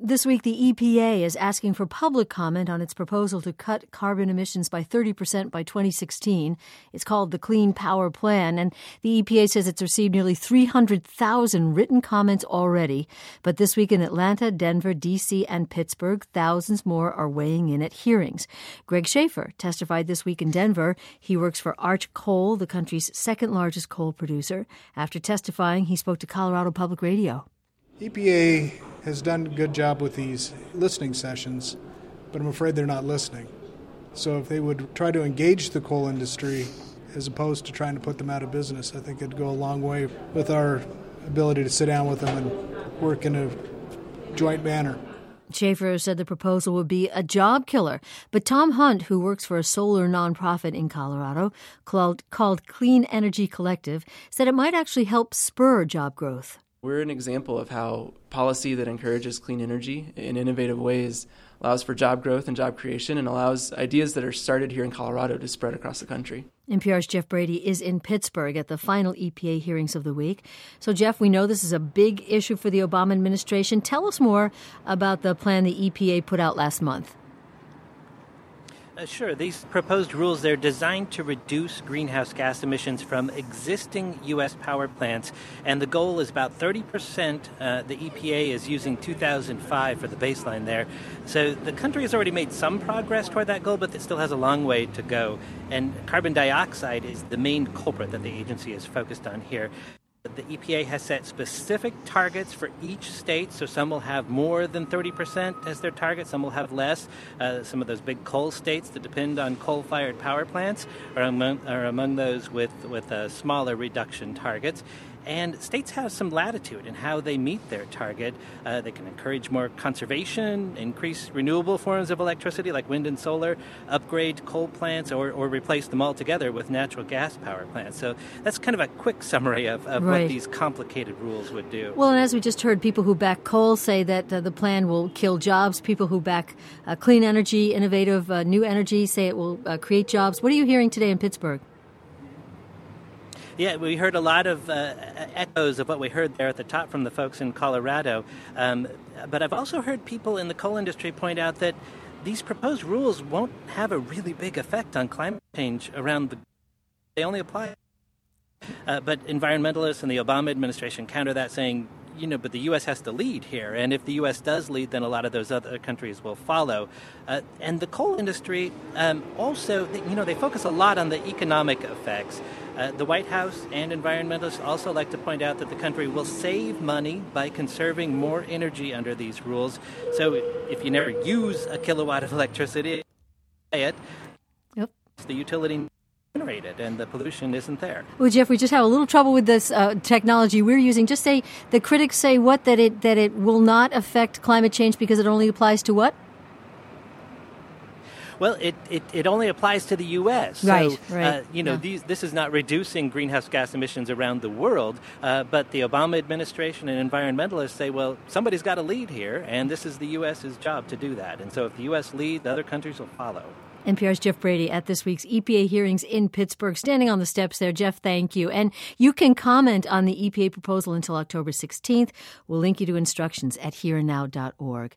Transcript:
This week, the EPA is asking for public comment on its proposal to cut carbon emissions by 30% by 2016. It's called the Clean Power Plan, and the EPA says it's received nearly 300,000 written comments already. But this week in Atlanta, Denver, D.C., and Pittsburgh, thousands more are weighing in at hearings. Greg Schaefer testified this week in Denver. He works for Arch Coal, the country's second-largest coal producer. After testifying, he spoke to Colorado Public Radio. EPA has done a good job with these listening sessions, but I'm afraid they're not listening. So if they would try to engage the coal industry as opposed to trying to put them out of business, I think it'd go a long way with our ability to sit down with them and work in a joint manner. Schaefer said the proposal would be a job killer. But Tom Hunt, who works for a solar nonprofit in Colorado called Clean Energy Collective, said it might actually help spur job growth. We're an example of how policy that encourages clean energy in innovative ways allows for job growth and job creation and allows ideas that are started here in Colorado to spread across the country. NPR's Jeff Brady is in Pittsburgh at the final EPA hearings of the week. So, Jeff, we know this is a big issue for the Obama administration. Tell us more about the plan the EPA put out last month. Sure. These proposed rules, they're designed to reduce greenhouse gas emissions from existing U.S. power plants, and the goal is about 30%. The EPA is using 2005 for the baseline there. So the country has already made some progress toward that goal, but it still has a long way to go. And carbon dioxide is the main culprit that the agency is focused on here. The EPA has set specific targets for each state, so some will have more than 30% as their target, some will have less. Some of those big coal states that depend on coal-fired power plants are among those with smaller reduction targets. And states have some latitude in how they meet their target. They can encourage more conservation, increase renewable forms of electricity like wind and solar, upgrade coal plants, or replace them altogether with natural gas power plants. So that's kind of a quick summary of Right. what these complicated rules would do. Well, and as we just heard, people who back coal say that the plan will kill jobs. People who back clean energy, innovative new energy, say it will create jobs. What are you hearing today in Pittsburgh? Yeah, we heard a lot of echoes of what we heard there at the top from the folks in Colorado. But I've also heard people in the coal industry point out that these proposed rules won't have a really big effect on climate change around the... They only apply. But environmentalists and the Obama administration counter that, saying, but the U.S. has to lead here. And if the U.S. does lead, then a lot of those other countries will follow. And the coal industry also, they focus a lot on the economic effects. The White House and environmentalists also like to point out that the country will save money by conserving more energy under these rules. So if you never use a kilowatt of electricity, the utility generated and the pollution isn't there. Well, Jeff, we just have a little trouble with this technology we're using. Just say the critics say what, that it will not affect climate change because it only applies to what? Well, it only applies to the U.S. Right, so, right. This is not reducing greenhouse gas emissions around the world, but the Obama administration and environmentalists say, well, somebody's got to lead here, and this is the U.S.'s job to do that. And so if the U.S. leads, the other countries will follow. NPR's Jeff Brady at this week's EPA hearings in Pittsburgh, standing on the steps there. Jeff, thank you. And you can comment on the EPA proposal until October 16th. We'll link you to instructions at hereandnow.org.